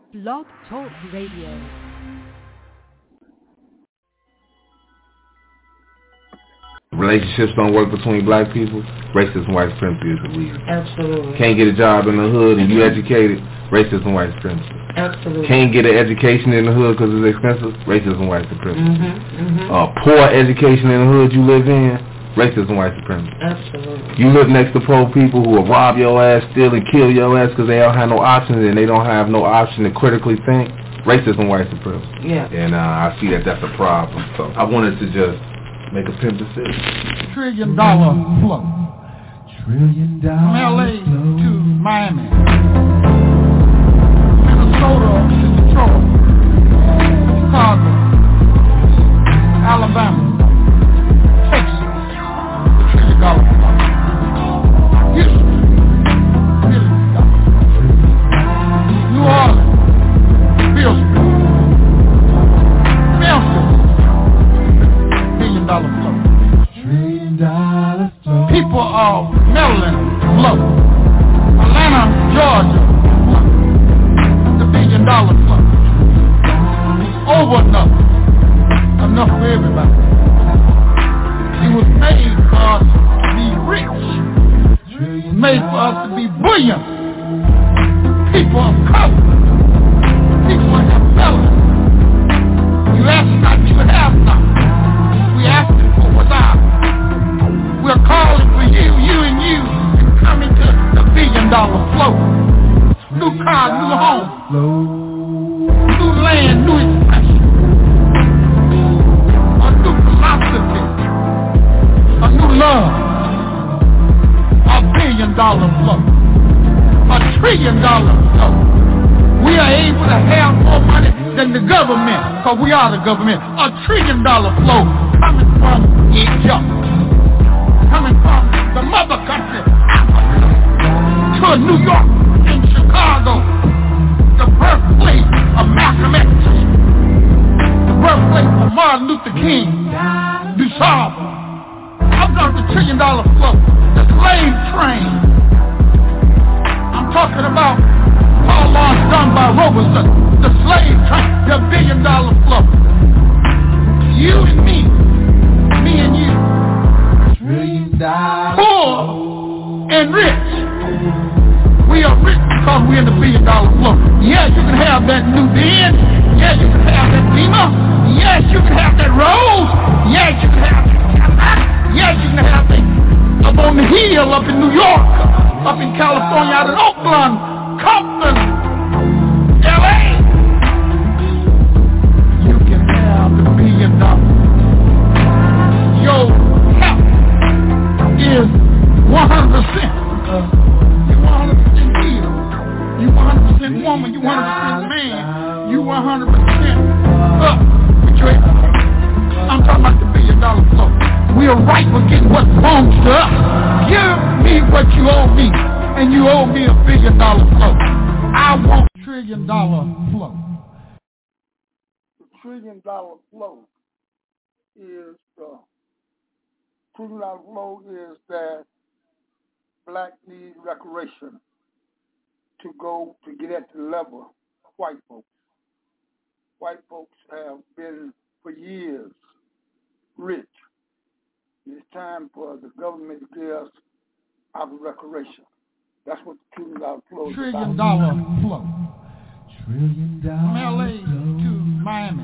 Blog Talk Radio. Relationships don't work between black people, racism, white supremacy is the reason. Absolutely. Can't get a job in the hood and you educated, racism, white supremacy. Absolutely. Can't get an education in the hood because it's expensive, racism, white supremacy. Poor education in the hood you live in, racism, white supremacy. Absolutely. You live next to poor people who will rob your ass, steal and kill your ass because they don't have no options and they don't have no option to critically think, racism, white supremacy. Yeah. And I see that that's a problem. So I wanted to just make a pimp decision. $1 trillion flow. From LA to Miami, Minnesota to Detroit, Chicago, Alabama, Texas, $1 trillion flow. Houston, $1 trillion. New Orleans, Billsboro, Memphis, $1 billion flow. People of Maryland flow. Atlanta, Georgia flow. The $1 billion flow. Over enough for everybody. It was made for us to be rich. It was made for us to be brilliant. People of color. People of melon. You ask not, you have not. We asking for what's ours. We're calling for you and you to come into the $1 billion flow. New car, new home, new land, new expression, a new philosophy, a new love, $1 billion flow, $1 trillion flow. We are able to have more money than the government, because we are the government. $1 trillion flow coming from Egypt. Coming from the mother country, Africa, to New York and Chicago, the birthplace of Malcolm X, the birthplace of Martin Luther King, DuSable. I'm talking $1 trillion flow, the slave train. I'm talking about all laws done by Robeson, the slave train, the $1 billion flow. You and me and you. Poor and rich. We are rich because we're in the $1 billion flow. Yes, you can have that new Benz. Yes, you can have that Beamer. Yes, you can have that Rolls. Yes, you can have that Cadillac. Yes, you can have that up on the hill, up in New York, up in California, out in Oakland, Compton, LA. You can have the $1 billion. Your health is 100%. You 100% healed. You 100% woman. You 100% man. You 100% up with your I'm talking about the $1 billion flow. We are right for getting what belongs to us. Give me what you owe me, and you owe me $1 billion flow. I want $1 trillion flow. The $1 trillion flow is $1 trillion flow is that black need reparation to get at the level of white folks. White folks have been for years rich. It's time for the government to give us our reparation. That's what the $1 trillion flow is $1 trillion about. flow. From LA to Miami,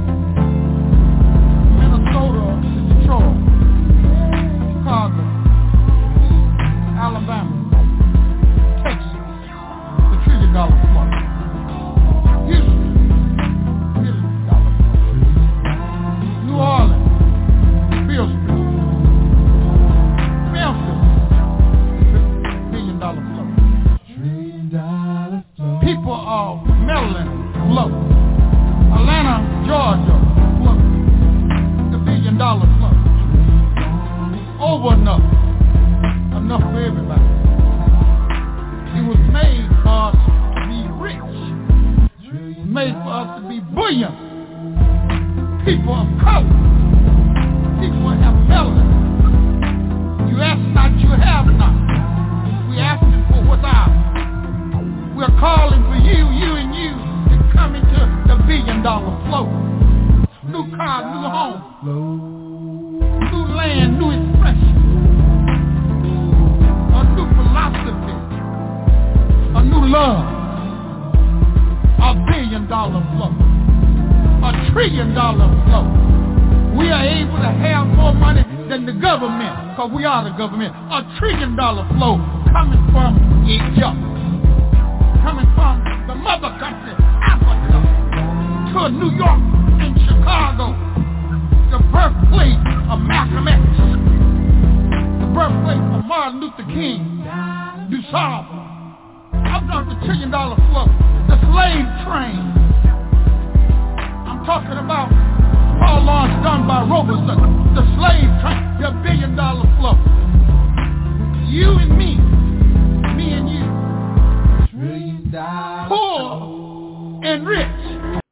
Minnesota to Detroit, Chicago, Alabama, Texas, $1 trillion flow. Houston, $1 billion flow. New Orleans, Billsboro, Memphis, $1 billion flow. People of Maryland flow. Atlanta, Georgia flow. The $1 billion flow. Over enough for everybody. It was made for us to be rich. It was made for us to be brilliant. People of color. People have melanin. You ask not, you have not. We asking for what's ours. We're calling for you and you to billion flow, $1 trillion flow. We are able to have more money than the government, because we are the government. $1 trillion flow coming from Egypt, coming from the mother country, Africa, to New York and Chicago, the birthplace of Malcolm X, the birthplace of Martin Luther King, DuSable. I'm talking $1 trillion flow, the slave train. I'm talking about Paul Laurence Dunbar Robertson, the slave train, the $1 billion flow. You and me and you, poor and rich.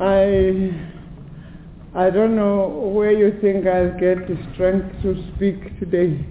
I don't know where you think I'll get the strength to speak today.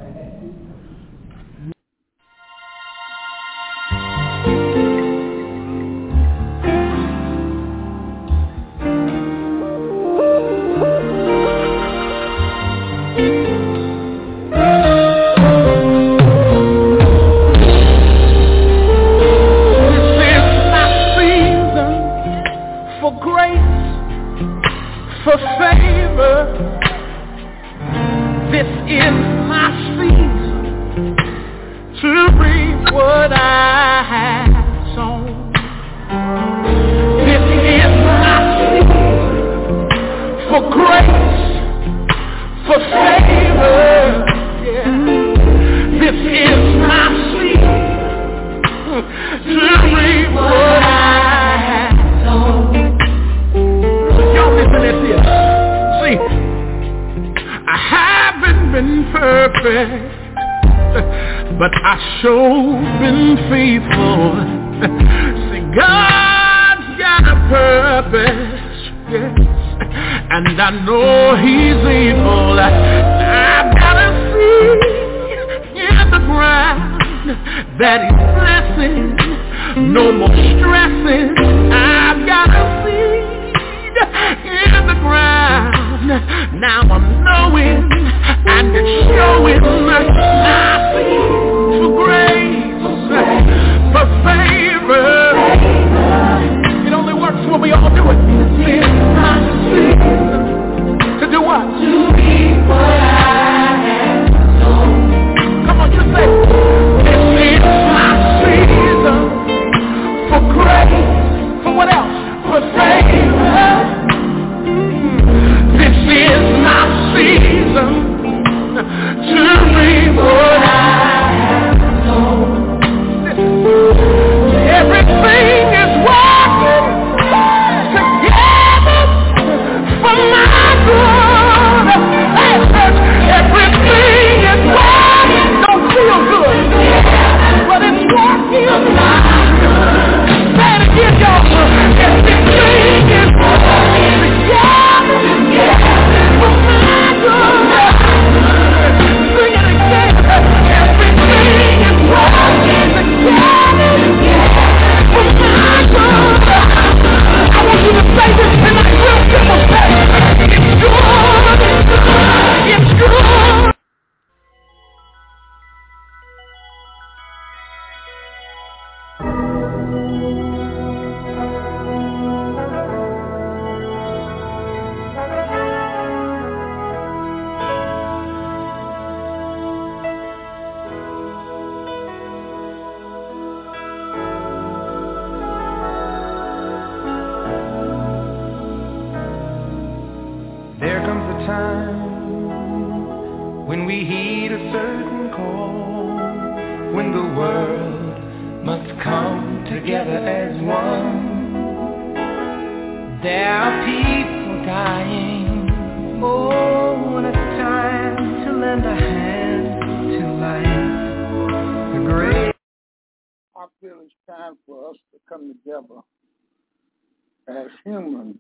As humans,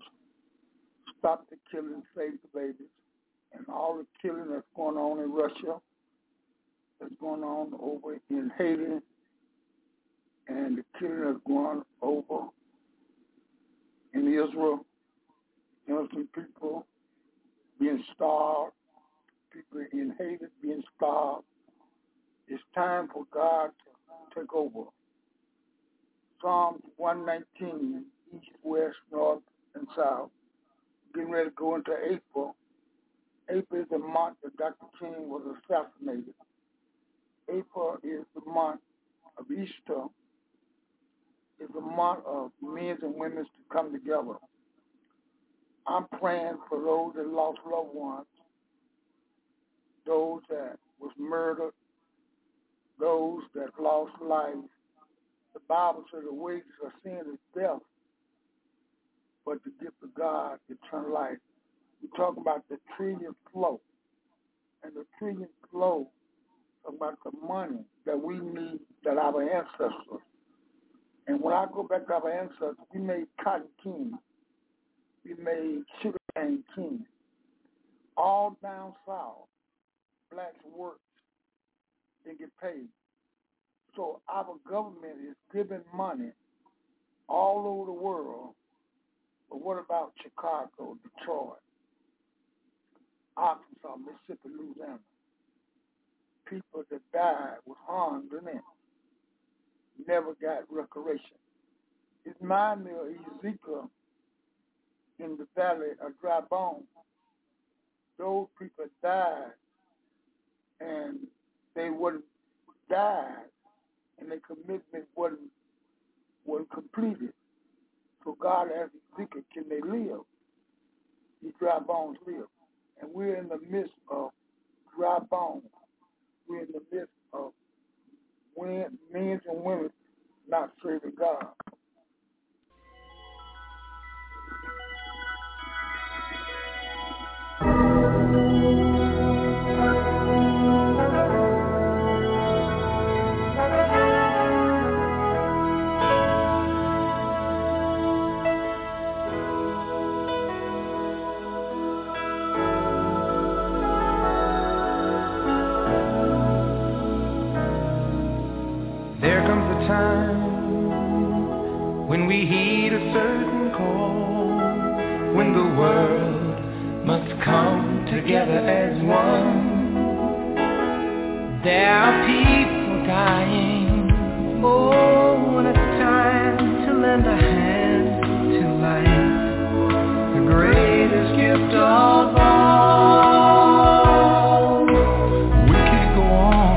stop the killing, save the babies, and all the killing that's going on in Russia, that's going on over in Haiti, and the killing that's going over in Israel, innocent people being starved, people in Haiti being starved. It's time for God to take over. Psalms 119 east, west, north, and south. Getting ready to go into April. April is the month that Dr. King was assassinated. April is the month of Easter. It's a month of men and women to come together. I'm praying for those that lost loved ones, those that was murdered, those that lost life. The Bible says the wages of sin is death, but the gift of God is eternal life. We talk about the trillion flow, and the trillion flow about the money that we need, that our ancestors. And when I go back to our ancestors, we made cotton king, we made sugarcane king. All down south, blacks worked and get paid. So our government is giving money all over the world. But what about Chicago, Detroit, Arkansas, Mississippi, Louisiana? People that died was harmed in it, never got reparation. It reminds me of Ezekiel in the valley of dry bones. Those people died, and they wouldn't die, and their commitment wasn't completed. So God asked Ezekiel, can they live? These dry bones live. And we're in the midst of dry bones. We're in the midst of men and women not serving God. When we heed a certain call, when the world must come together as one. There are people dying. Oh, when it's time to lend a hand to life, the greatest gift of all. We can't go on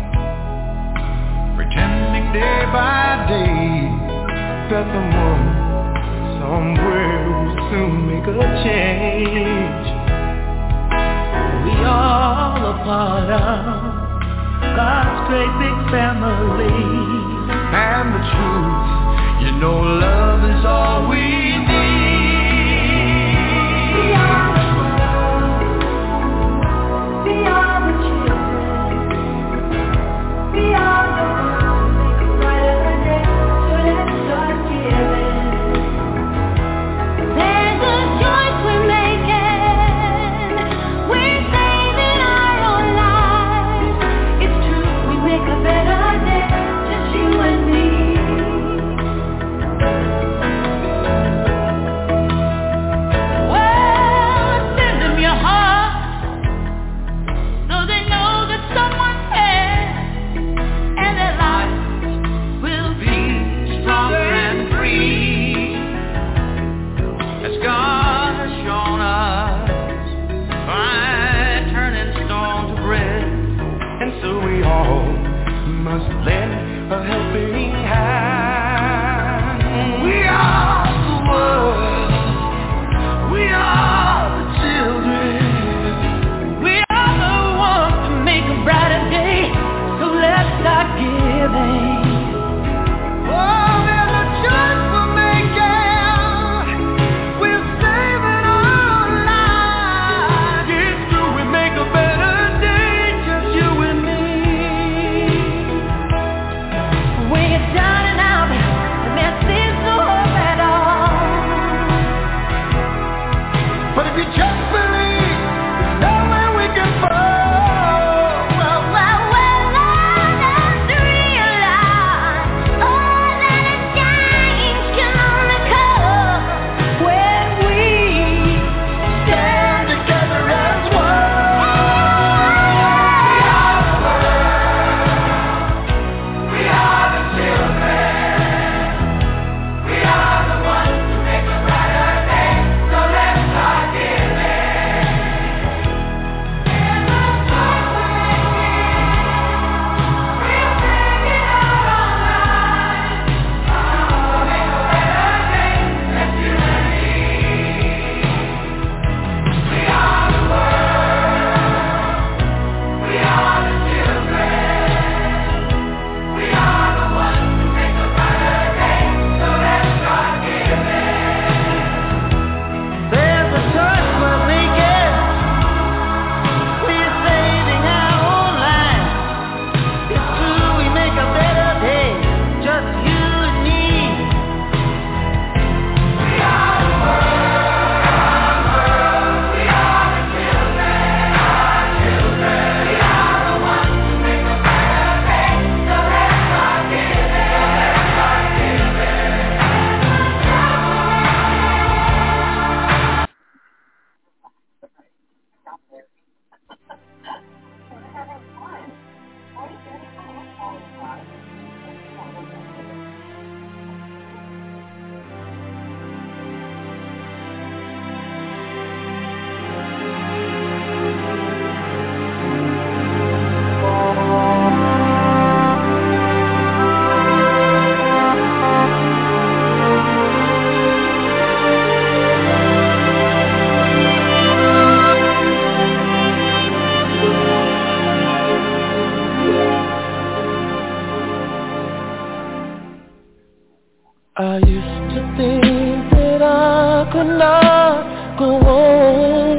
pretending day by day that someone somewhere will soon make a change. We all a part of God's great big family. And the truth, you know, love is all we need. We are the world. We are the children. We are the would not go on,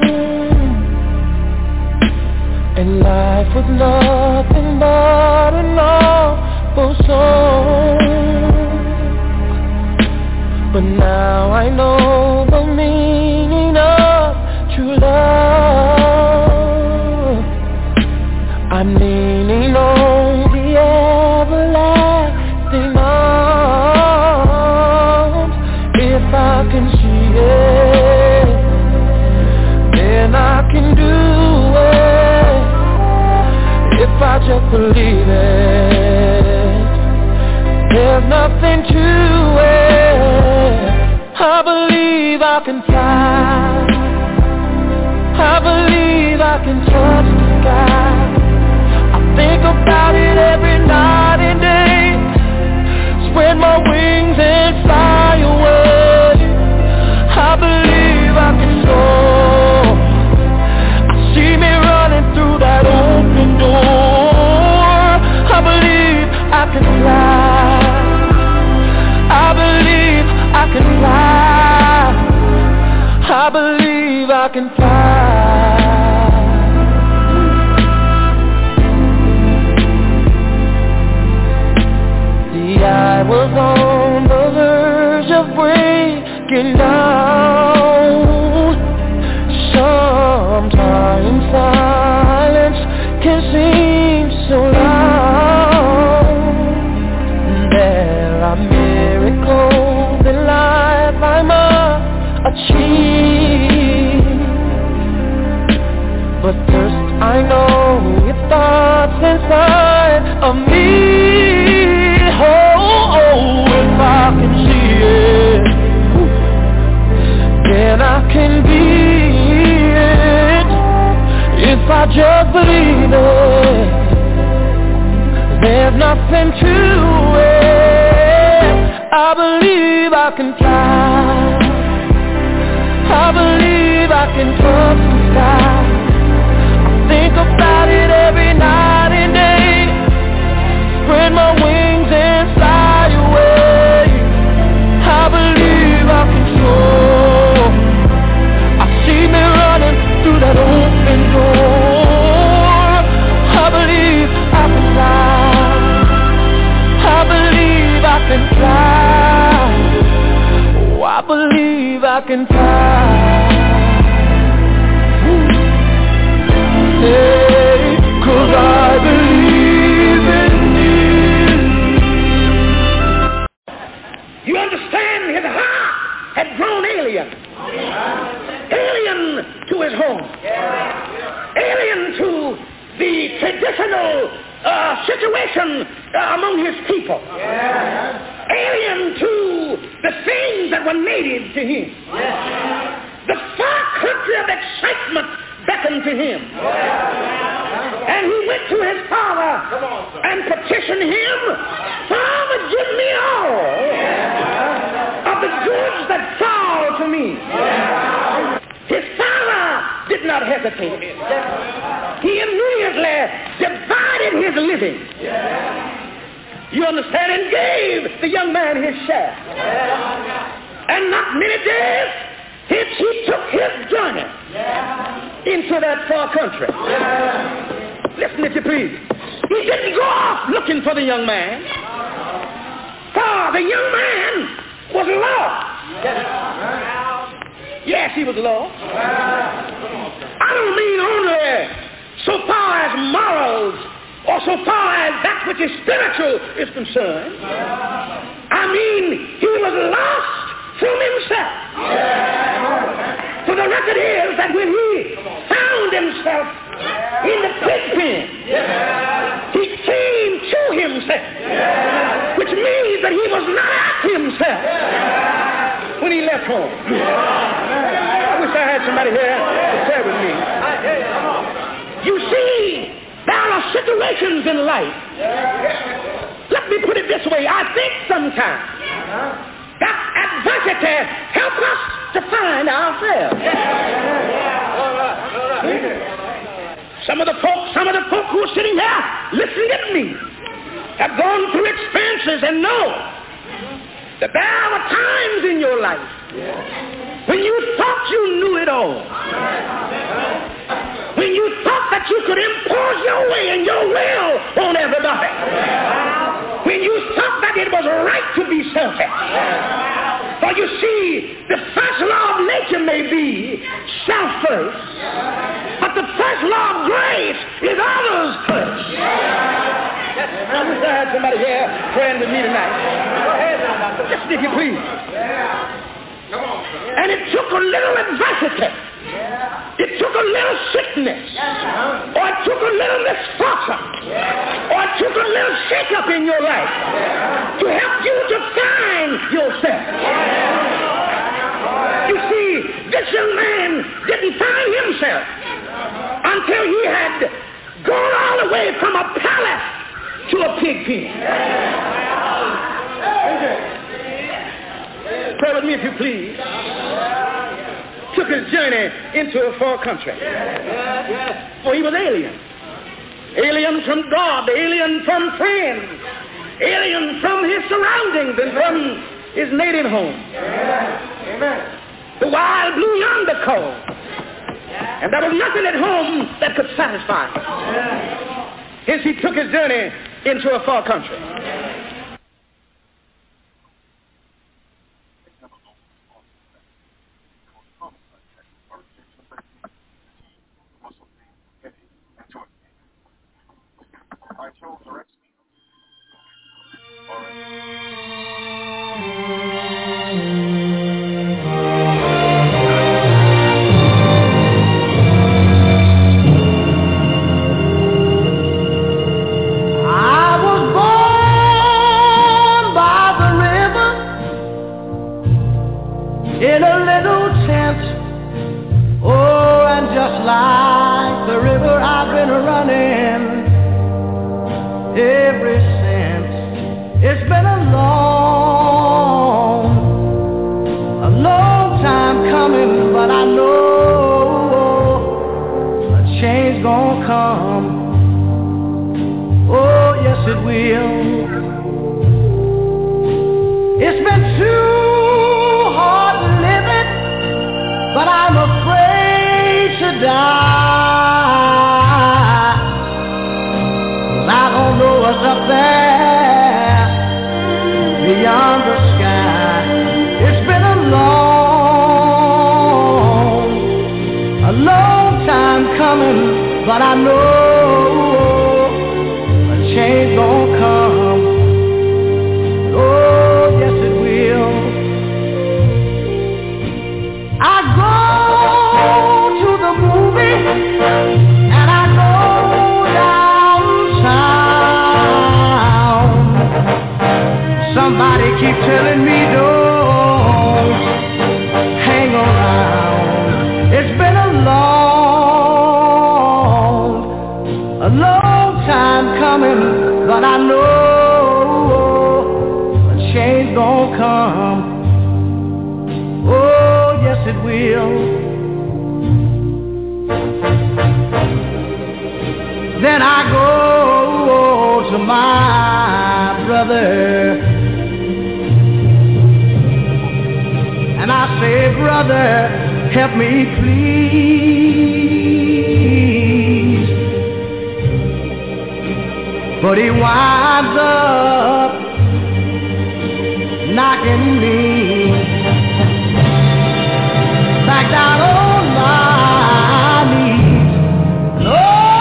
and life was nothing but an awful song. But now I know the meaning of true love. I'm leaning on the everlasting arms. If I can see it, then I can do it. If I just believe it, there's nothing to it. I believe I can fly. I believe I can touch the sky. I think about it every night and day. Spread my wings and fly away. I believe I can soar. I see me running through that open door. I believe I can fly. I believe I can fly. I believe I can fly. I was on the verge of breaking down. Sometimes silence can seem so loud. There are miracles in life I must achieve, but first I know it starts inside of me. If I can see it, then I can be it. If I just believe it, there's nothing to it. I believe I can fly. I believe I can touch the sky. I think about it every night and day. Spread my wings and fly away. I believe I can soar. I see me running through that open door. I believe I can fly. I believe I can fly. Oh, I believe I can fly. Hey, 'cause I believe in you. You understand, his heart had grown alien. Alien to his home. Alien to the traditional situation among his people. Alien to the things that were native to him. The far country of excitement beckoned to him. And he went to his father and petitioned him, Father, give me all of the goods that fall to me. His father did not hesitate. He immediately divided his living. You understand? And gave the young man his share. And not many days hence he took his journey into that far country. Listen if you please. He didn't go off looking for the young man. For the young man was lost. Yes, he was lost. I don't mean only so far as morals or so far as that which is spiritual is concerned. I mean he was lost from himself. So the record is that when he found himself in the pig pen, he came to himself, which means that he was not at himself when he left home. I wish I had somebody here to share with me. You see, there are situations in life. Let me put it this way. I think sometimes that adversity helps us to find ourselves. Some of the folk who are sitting here listening to me have gone through experiences and know that there were times in your life when you thought you knew it all. When you thought that you could impose your way and your will on everybody. When you thought that it was right to be selfish. For you see, the first law of nature may be self first, but the first law of grace is others first. I wish I had somebody here praying with me tonight. Listen if you please. And it took a little adversity. It took a little sickness, or it took a little misfortune, or it took a little shake-up in your life to help you to find yourself. You see, this young man didn't find himself until he had gone all the way from a palace to a pig pen. Pray with me if you please. Took his journey into a far country. For he was alien. Alien from God, alien from friends, alien from his surroundings and from his native home. Amen. The wild blue yonder called. And there was nothing at home that could satisfy him. Hence he took his journey into a far country. I chose the rest. I was born by the river in a little tent. Oh, and just like the river, I've been running ever since. It's been a long time coming, but I know a change gonna come. Oh, yes it will. It's been too hard living, but I'm afraid to die. I don't know what's up there beyond the sky. It's been a long time coming, but I know a change gonna come. Oh, yes it will. I go to the movie and I go downtown. Somebody keep telling me don't hang around. It's been a long time coming, but I know a change gonna come. Oh, yes it will. Then I go to my brother and I say, brother, help me please. But he winds up knocking me back down on my knees. Oh,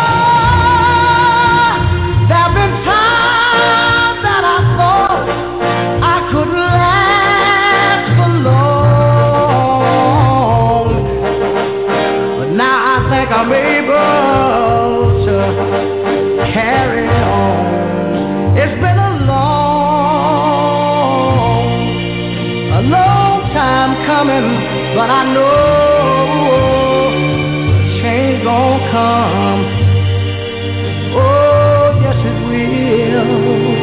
there've been times that I thought I could last for long, but now I think I'm able to carry on. It's been a long time coming, but I know change gon' come. Oh, yes it will.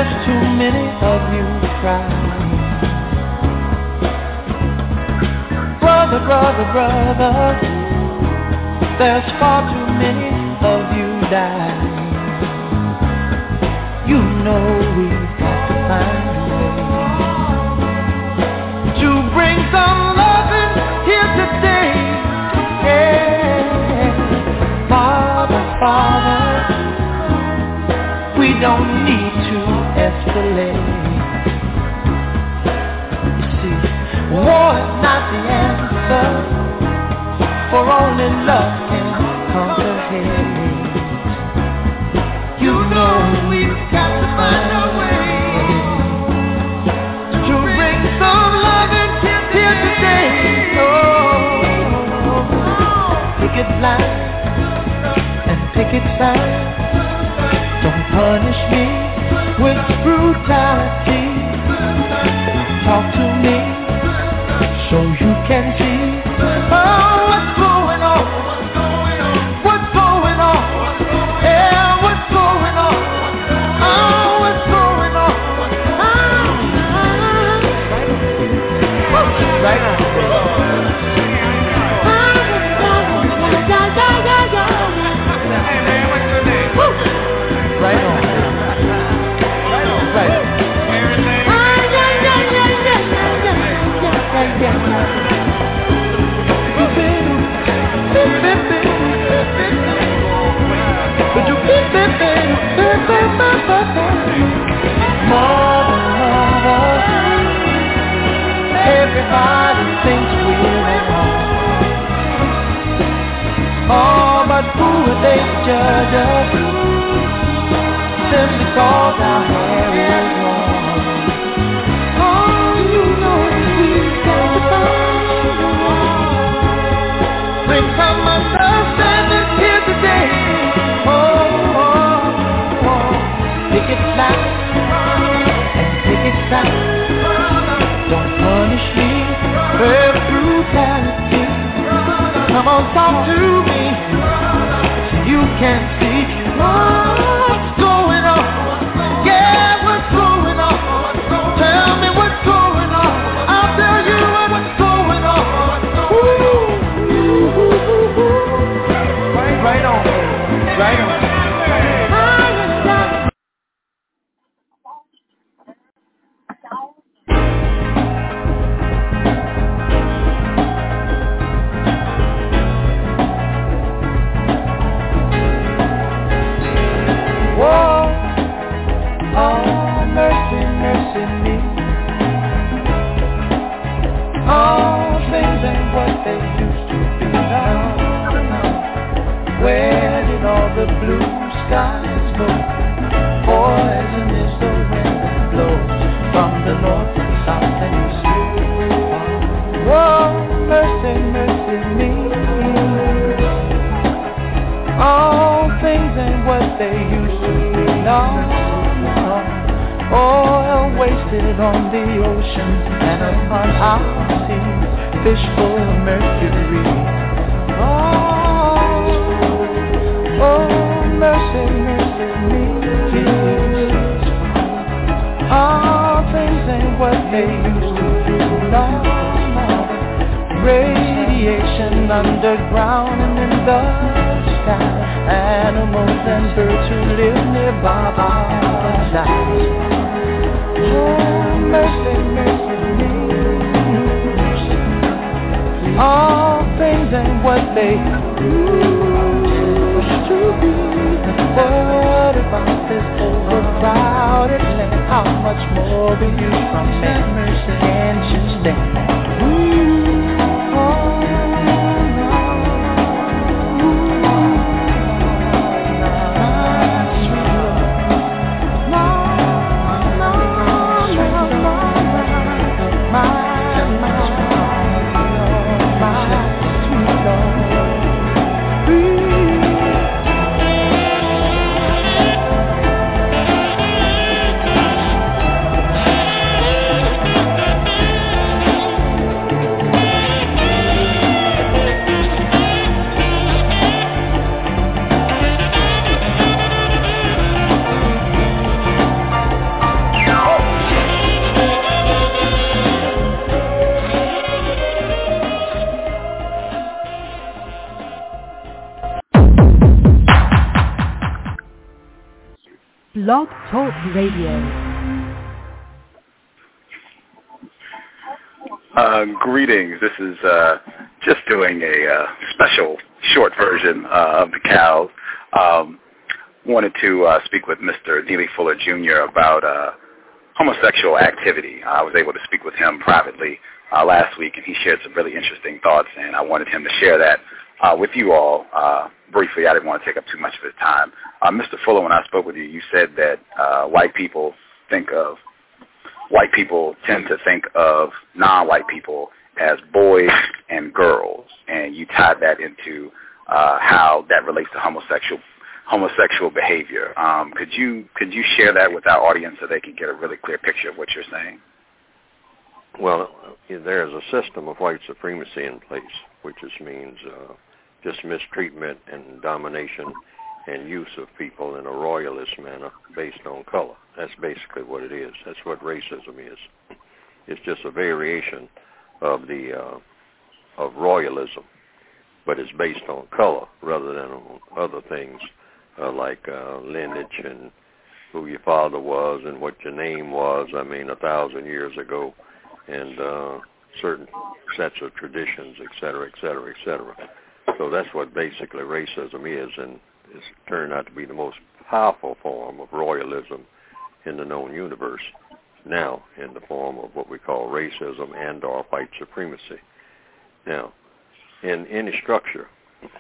There's too many of you crying. Brother, brother, brother, there's far too many of you dying. You know we've got to find a way to bring some loving here today. Yeah. Father, Father, we don't need to escalate. You see, war is not the answer, for only love can conquer hate. You know we've got to find a way to bring some loving here today. Oh, picket line and picket sign. Don't punish me with brutality. Talk to me so you can see what's going on. What's going on? Yeah, what's going on? Oh, what's going on? Right on. Right on. Right on. Mother, everybody thinks we're wrong. Oh, but who are they to judge us? Simply cause our hair is long. Oh, you know we've got to find a way. Bring some understanding here today. Pick it loud and pick it sound. Don't punish me with brutality. Come on, talk to me so you can see what's going on. Yeah, what's going on? Tell me what's going on. I'll tell you what's going on. Right on, right on. The blue skies go. Poison is the wind that blows from the north and south and east. Oh, mercy, mercy me. All things ain't what they used to be. No, no. Oil wasted on the ocean and upon our seas, fish full of mercury. Oh, mercy, mercy me, Jesus. All things ain't what they used to be. No, no. Radiation underground and in the sky. Animals and birds who live nearby are dying. Oh, mercy, mercy me. All things ain't what they used to be. What about this overcrowded land? How much more will you from that mercy? Can't you stand that? Blog Talk Radio. Greetings. This is just doing a special short version of the cows. Wanted to speak with Mr. Neely Fuller Jr. about homosexual activity. I was able to speak with him privately last week, and he shared some really interesting thoughts, and I wanted him to share that with you all briefly. I didn't want to take up too much of his time. Mr. Fuller, when I spoke with you, you said that white people tend to think of non-white people as boys and girls, and you tied that into how that relates to homosexual behavior. Could you share that with our audience so they can get a really clear picture of what you're saying? Well, there is a system of white supremacy in place, which just means just mistreatment and domination and use of people in a royalist manner based on color. That's basically what it is. That's what racism is. It's just a variation of of royalism, but it's based on color rather than on other things like lineage and who your father was and what your name was. 1,000 years ago, and certain sets of traditions, et cetera, et cetera, et cetera. So that's what basically racism is, and it's turned out to be the most powerful form of royalism in the known universe now, in the form of what we call racism and or white supremacy. Now, in any structure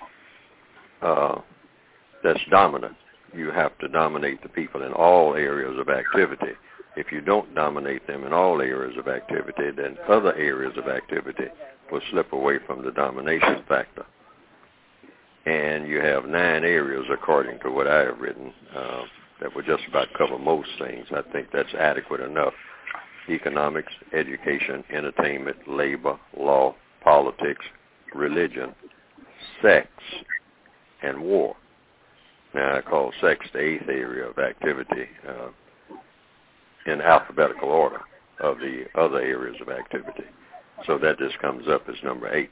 that's dominant, you have to dominate the people in all areas of activity. If you don't dominate them in all areas of activity, then other areas of activity will slip away from the domination factor. And you have 9 areas, according to what I have written, that will just about cover most things. I think that's adequate enough. Economics, education, entertainment, labor, law, politics, religion, sex, and war. Now, I call sex the 8th area of activity in alphabetical order of the other areas of activity. So that just comes up as number 8.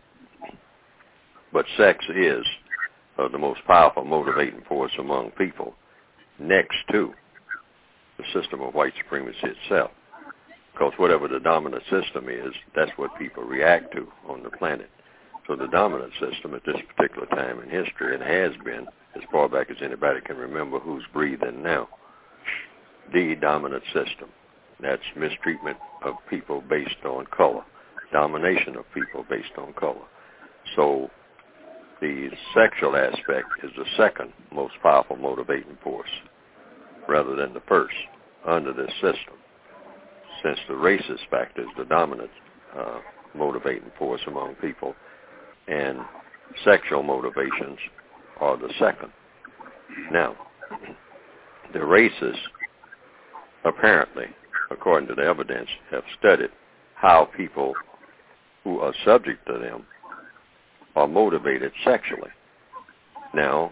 But sex is the most powerful motivating force among people, next to the system of white supremacy itself. Because whatever the dominant system is, that's what people react to on the planet. So the dominant system at this particular time in history, and has been as far back as anybody can remember who's breathing now, the dominant system. That's mistreatment of people based on color, domination of people based on color. So the sexual aspect is the second most powerful motivating force rather than the first under this system, since the racist factor is the dominant motivating force among people, and sexual motivations are the second. Now, the racists apparently, according to the evidence, have studied how people who are subject to them are motivated sexually. Now,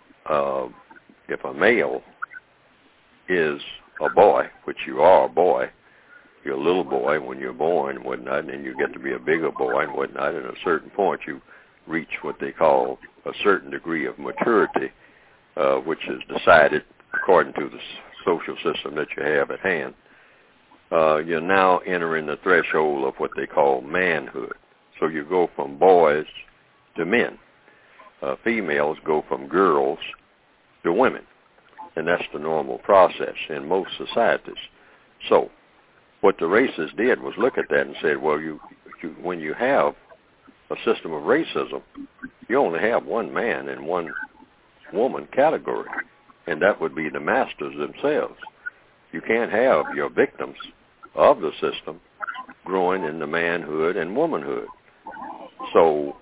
if a male is a boy, which you are a boy, you're a little boy when you're born and whatnot, and then you get to be a bigger boy and whatnot, and at a certain point you reach what they call a certain degree of maturity, which is decided according to the social system that you have at hand. You're now entering the threshold of what they call manhood. So you go from boys to men. Females go from girls to women. And that's the normal process in most societies. So what the racists did was look at that and said, well, when you have a system of racism, you only have one man and one woman category, and that would be the masters themselves. You can't have your victims of the system growing into manhood and womanhood. So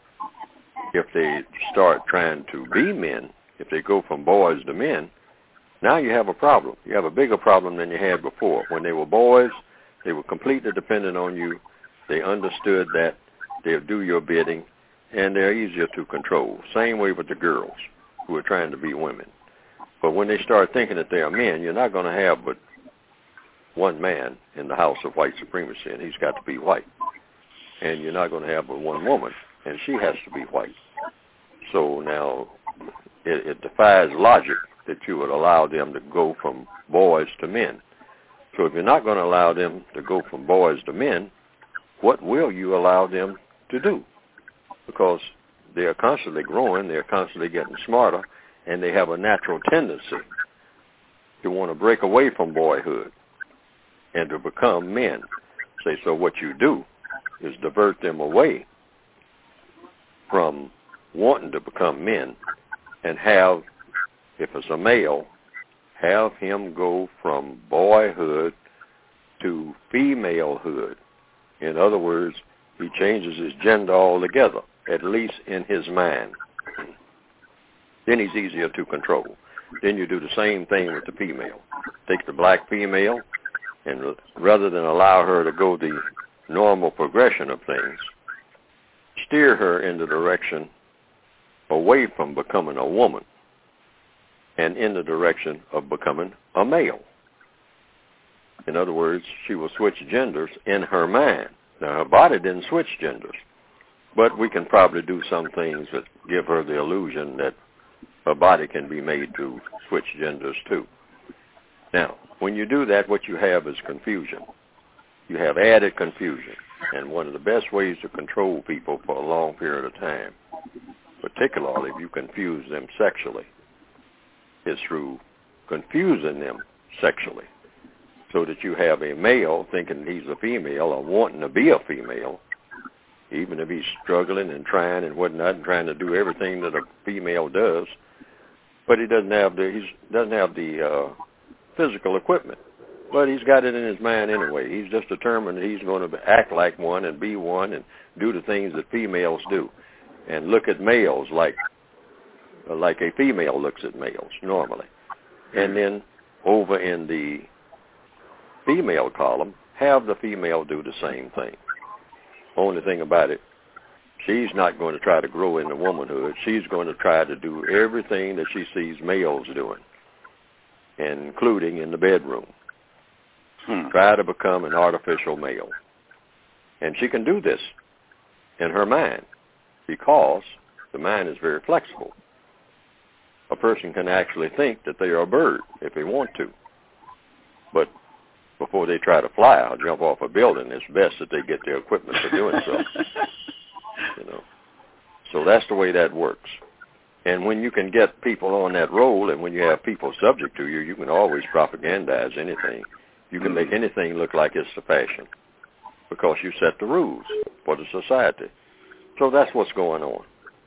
if they start trying to be men, if they go from boys to men, now you have a problem. You have a bigger problem than you had before. When they were boys, they were completely dependent on you. They understood that they'll do your bidding, and they're easier to control. Same way with the girls who are trying to be women. But when they start thinking that they are men, you're not going to have but one man in the house of white supremacy, and he's got to be white. And you're not going to have but one woman, and she has to be white. So now it defies logic that you would allow them to go from boys to men. So if you're not going to allow them to go from boys to men, what will you allow them to do? Because they are constantly growing, they're constantly getting smarter, and they have a natural tendency to want to break away from boyhood and to become men. So what you do is divert them away from wanting to become men and have, if it's a male, have him go from boyhood to femalehood. In other words, he changes his gender altogether, at least in his mind. Then he's easier to control. Then you do the same thing with the female. Take the black female, and rather than allow her to go the normal progression of things, steer her in the direction away from becoming a woman and in the direction of becoming a male. In other words, she will switch genders in her mind. Now, her body didn't switch genders, but we can probably do some things that give her the illusion that her body can be made to switch genders too. Now, when you do that, what you have is confusion. You have added confusion. And one of the best ways to control people for a long period of time, particularly if you confuse them sexually, is through confusing them sexually. So that you have a male thinking he's a female or wanting to be a female, even if he's struggling and trying and whatnot and trying to do everything that a female does, but he doesn't have the physical equipment. But he's got it in his mind anyway. He's just determined that he's going to act like one and be one and do the things that females do, and look at males like a female looks at males normally. And then over in the female column, have the female do the same thing. Only thing about it, she's not going to try to grow into womanhood. She's going to try to do everything that she sees males doing, including in the bedroom. Try to become an artificial male. And she can do this in her mind because the mind is very flexible. A person can actually think that they are a bird if they want to. But before they try to fly or jump off a building, it's best that they get their equipment for doing so. So that's the way that works. And when you can get people on that role, and when you have people subject to you, you can always propagandize anything. You can make anything look like it's the fashion because you set the rules for the society. So that's what's going on.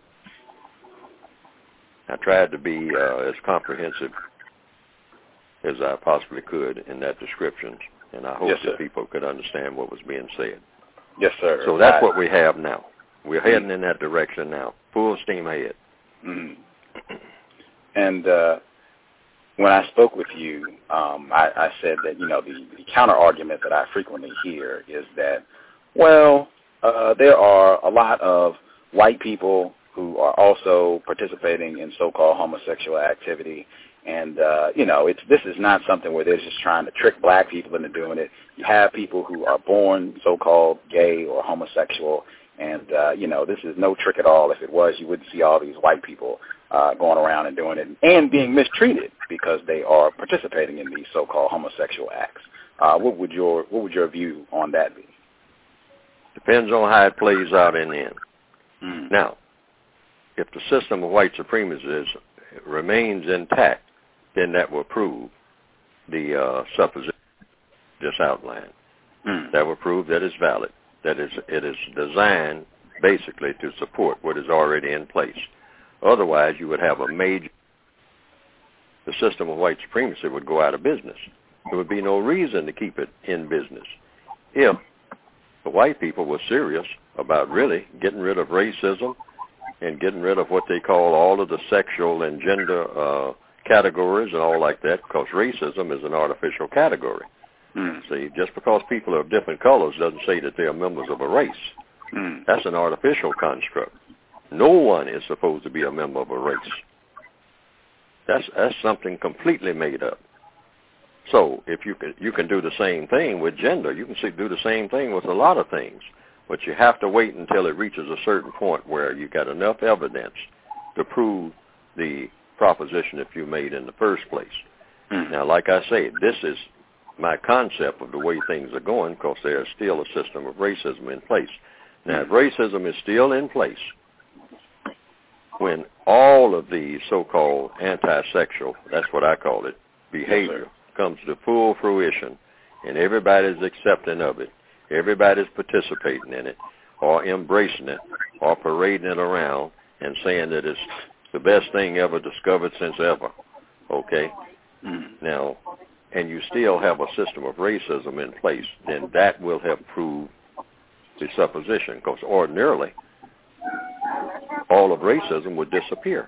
I tried to be as comprehensive as I possibly could in that description, and I hope that people could understand what was being said. Yes, sir. So that's what we have now. We're heading in that direction now, full steam ahead. And when I spoke with you, I said that, the counter-argument that I frequently hear is that, there are a lot of white people who are also participating in so-called homosexual activity. And, this is not something where they're just trying to trick black people into doing it. You have people who are born so-called gay or homosexual, and, this is no trick at all. If it was, you wouldn't see all these white people going around and doing it and being mistreated because they are participating in these so-called homosexual acts. What would your view on that be? Depends on how it plays out in the end. Now, if the system of white supremacy remains intact, then that will prove the supposition just outlined. That will prove that it's valid, that it is designed basically to support what is already in place. Otherwise, you would have the system of white supremacy would go out of business. There would be no reason to keep it in business if the white people were serious about really getting rid of racism and getting rid of what they call all of the sexual and gender categories and all like that, because racism is an artificial category. See, just because people are of different colors doesn't say that they are members of a race. That's an artificial construct. No one is supposed to be a member of a race. That's something completely made up. So if you can do the same thing with gender, you can do the same thing with a lot of things, but you have to wait until it reaches a certain point where you got enough evidence to prove the proposition that you made in the first place. Now, like I say, this is my concept of the way things are going because there is still a system of racism in place. Now, if racism is still in place, when all of the so-called anti-sexual, that's what I call it, behavior comes to full fruition and everybody's accepting of it, everybody's participating in it or embracing it or parading it around and saying that it's the best thing ever discovered since ever, okay? Now, and you still have a system of racism in place, then that will have proved the supposition because ordinarily all of racism would disappear.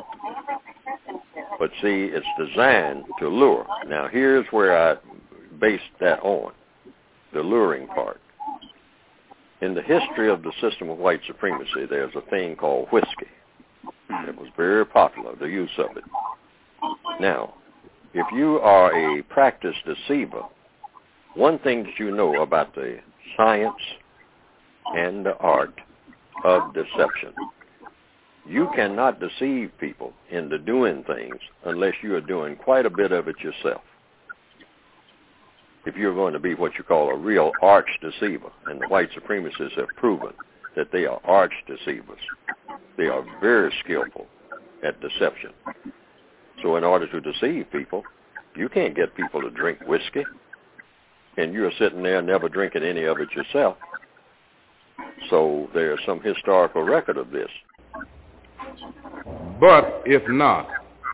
But see, it's designed to lure. Now, here's where I base that on, the luring part. In the history of the system of white supremacy, there's a thing called whiskey. It was very popular, the use of it. Now, if you are a practiced deceiver, one thing that you know about the science and the art of deception, you cannot deceive people into doing things unless you are doing quite a bit of it yourself. If you're going to be what you call a real arch deceiver, and the white supremacists have proven that they are arch deceivers. They are very skillful at deception. So in order to deceive people, you can't get people to drink whiskey, and you're sitting there never drinking any of it yourself. So there's some historical record of this. But if not,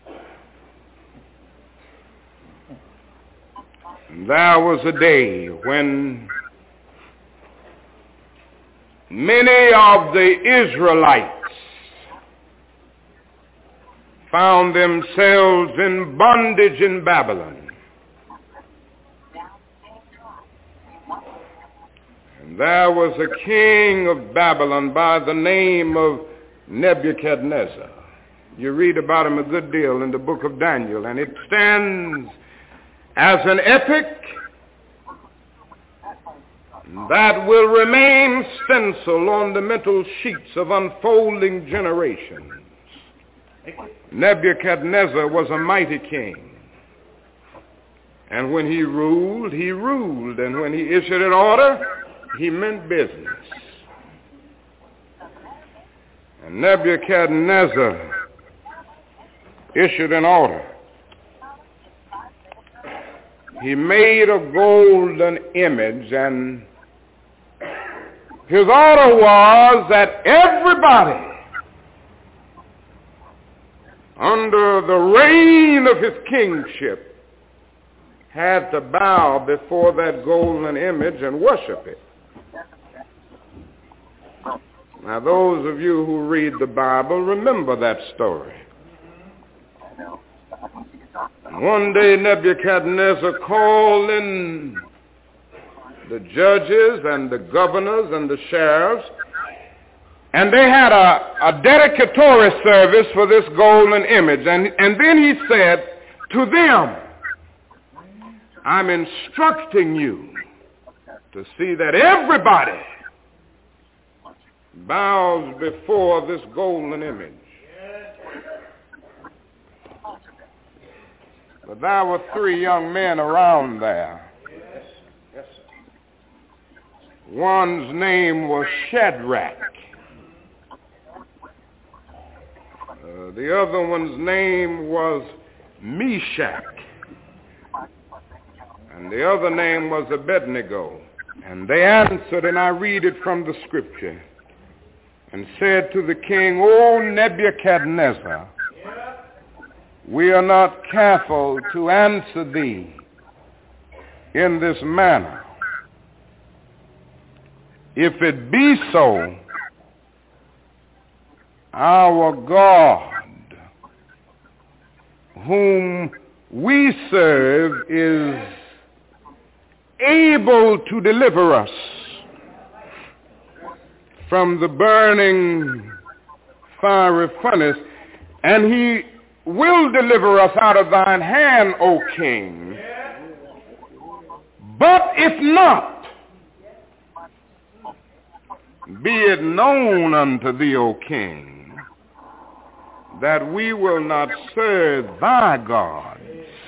there was a day when many of the Israelites found themselves in bondage in Babylon. And there was a king of Babylon by the name of Nebuchadnezzar. You read about him a good deal in the book of Daniel, and it stands as an epic that will remain stenciled on the mental sheets of unfolding generations. Nebuchadnezzar was a mighty king. And when he ruled, he ruled. And when he issued an order, he meant business. And Nebuchadnezzar issued an order. He made a golden image, and his order was that everybody under the reign of his kingship had to bow before that golden image and worship it. Now, those of you who read the Bible remember that story. One day Nebuchadnezzar called in the judges and the governors and the sheriffs, and they had a dedicatory service for this golden image. And then he said to them, I'm instructing you to see that everybody bows before this golden image. But there were 3 young men around there. One's name was Shadrach. The other one's name was Meshach. And the other name was Abednego. And they answered, and I read it from the scripture, and said to the king, O Nebuchadnezzar, we are not careful to answer thee in this manner. If it be so, our God, whom we serve, is able to deliver us from the burning fiery furnace, and he will deliver us out of thine hand, O king. But if not, be it known unto thee, O king, that we will not serve thy gods,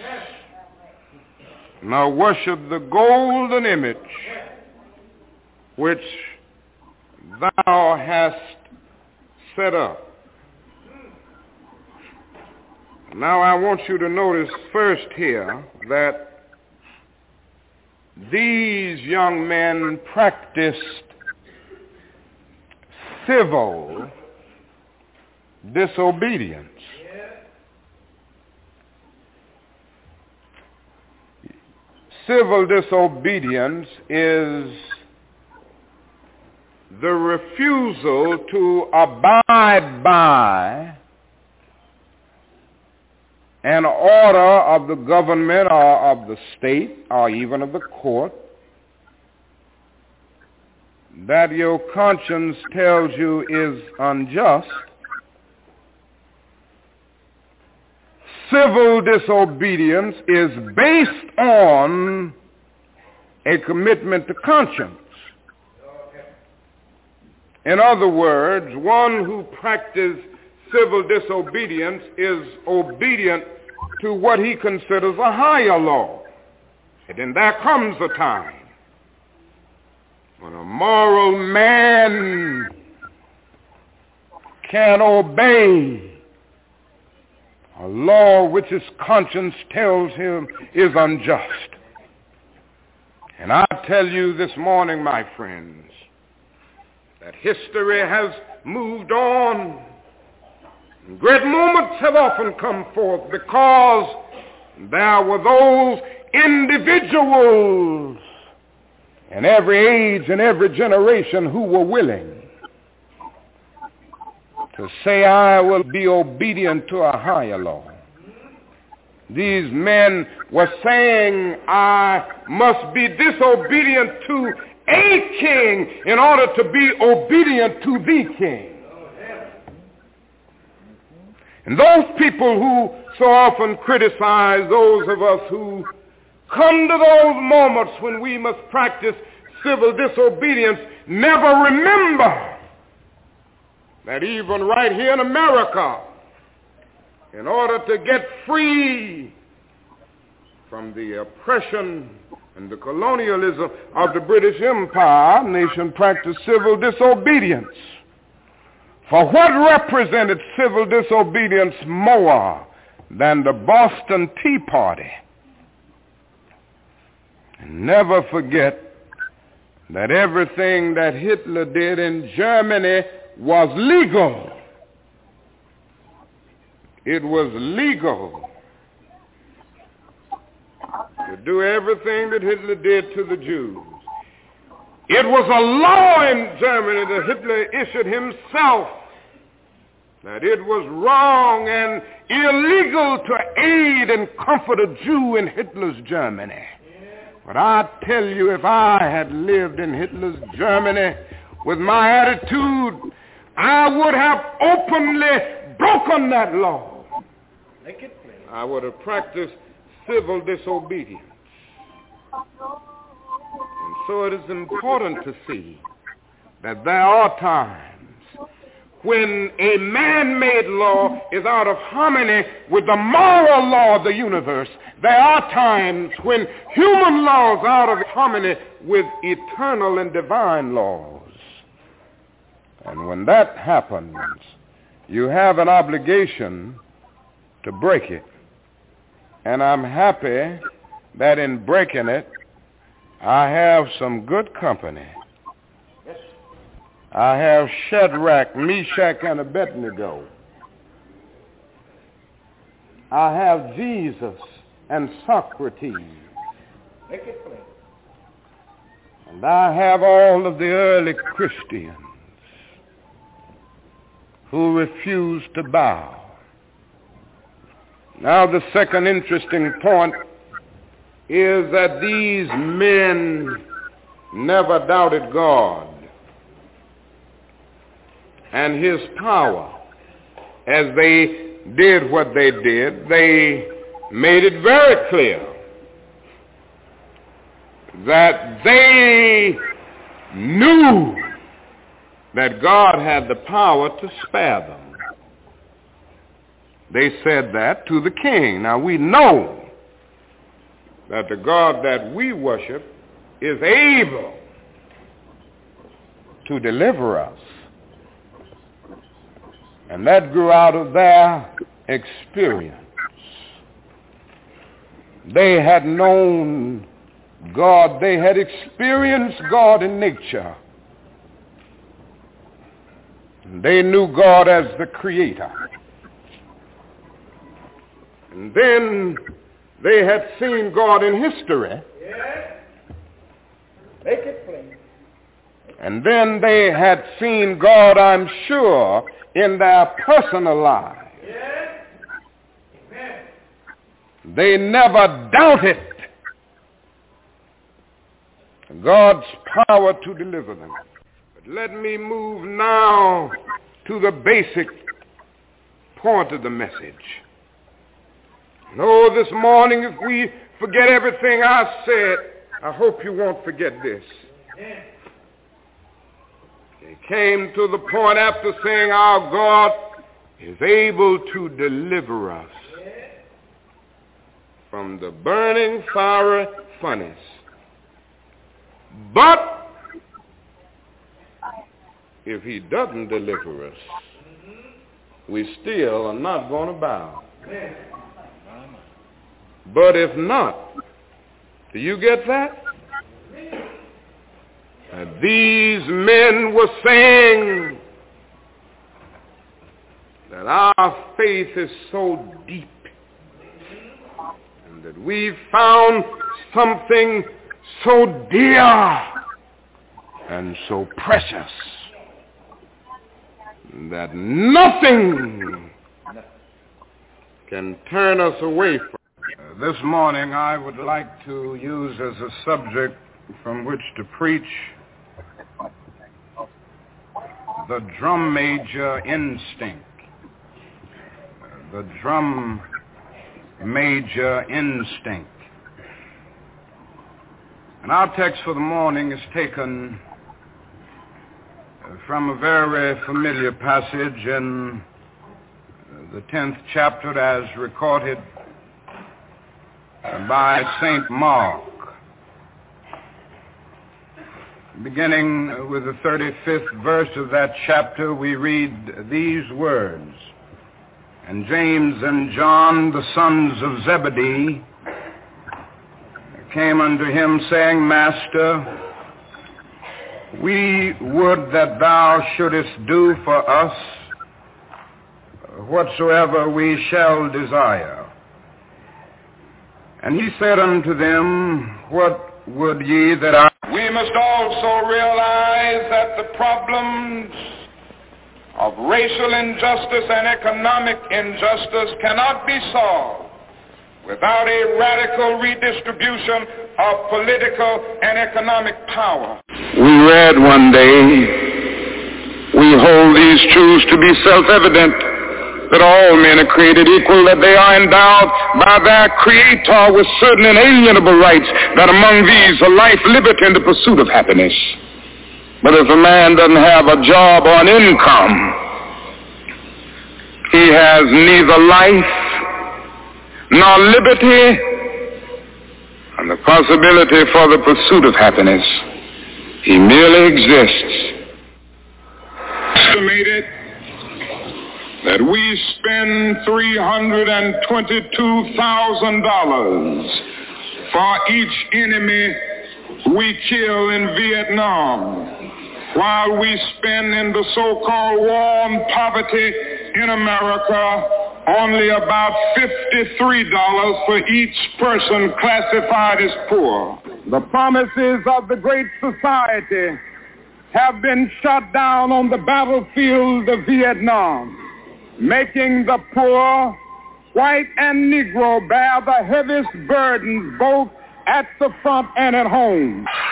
nor worship the golden image which thou hast set up. Now I want you to notice first here that these young men practiced civil disobedience. Civil disobedience is the refusal to abide by an order of the government or of the state or even of the court that your conscience tells you is unjust. Civil disobedience is based on a commitment to conscience. In other words, one who practices civil disobedience is obedient to what he considers a higher law. And then there comes a time when a moral man can obey a law which his conscience tells him is unjust. And I tell you this morning, my friends, that history has moved on. Great moments have often come forth because there were those individuals in every age and every generation who were willing to say, I will be obedient to a higher law. These men were saying, I must be disobedient to a king in order to be obedient to the king. And those people who so often criticize those of us who come to those moments when we must practice civil disobedience never remember that even right here in America, in order to get free from the oppression and the colonialism of the British Empire, our nation practiced civil disobedience. For what represented civil disobedience more than the Boston Tea Party? And never forget that everything that Hitler did in Germany was legal. It was legal to do everything that Hitler did to the Jews. It was a law in Germany that Hitler issued himself that it was wrong and illegal to aid and comfort a Jew in Hitler's Germany. But I tell you, if I had lived in Hitler's Germany with my attitude, I would have openly broken that law. I would have practiced civil disobedience. And so it is important to see that there are times when a man-made law is out of harmony with the moral law of the universe. There are times when human laws are out of harmony with eternal and divine laws. And when that happens, you have an obligation to break it. And I'm happy that in breaking it, I have some good company. I have Shadrach, Meshach, and Abednego. I have Jesus and Socrates. And I have all of the early Christians who refused to bow. Now the second interesting point is that these men never doubted God and his power. As they did what they did, they made it very clear that they knew that God had the power to spare them. They said that to the king. Now we know that the God that we worship is able to deliver us. And that grew out of their experience. They had known God. They had experienced God in nature. They knew God as the creator. And then they had seen God in history. Make it plain. And then they had seen God, I'm sure, in their personal lives. They never doubted God's power to deliver them. But let me move now to the basic point of the message. No, this morning, if we forget everything I said, I hope you won't forget this. They came to the point after saying our God is able to deliver us from the burning fiery furnace. But if he doesn't deliver us, we still are not going to bow. But if not, do you get that? These men were saying that our faith is so deep and that we found something so dear and so precious that nothing can turn us away from it. This morning I would like to use as a subject from which to preach the drum major instinct. The drum major instinct. And our text for the morning is taken from a very familiar passage in the 10th chapter as recorded by St. Mark. Beginning with the 35th verse of that chapter, we read these words. And James and John, the sons of Zebedee, came unto him, saying, Master, we would that thou shouldest do for us whatsoever we shall desire. And he said unto them, What would ye that I... We must also realize that the problems of racial injustice and economic injustice cannot be solved without a radical redistribution of political and economic power. We read one day, we hold these truths to be self-evident, that all men are created equal, that they are endowed by their Creator with certain inalienable rights, that among these are life, liberty, and the pursuit of happiness. But if a man doesn't have a job or an income, he has neither life nor liberty and the possibility for the pursuit of happiness. He merely exists. Estimated that we spend $322,000 for each enemy we kill in Vietnam, while we spend in the so-called war on poverty in America only about $53 for each person classified as poor. The promises of the Great Society have been shot down on the battlefield of Vietnam, making the poor, white and Negro, bear the heaviest burdens both at the front and at home.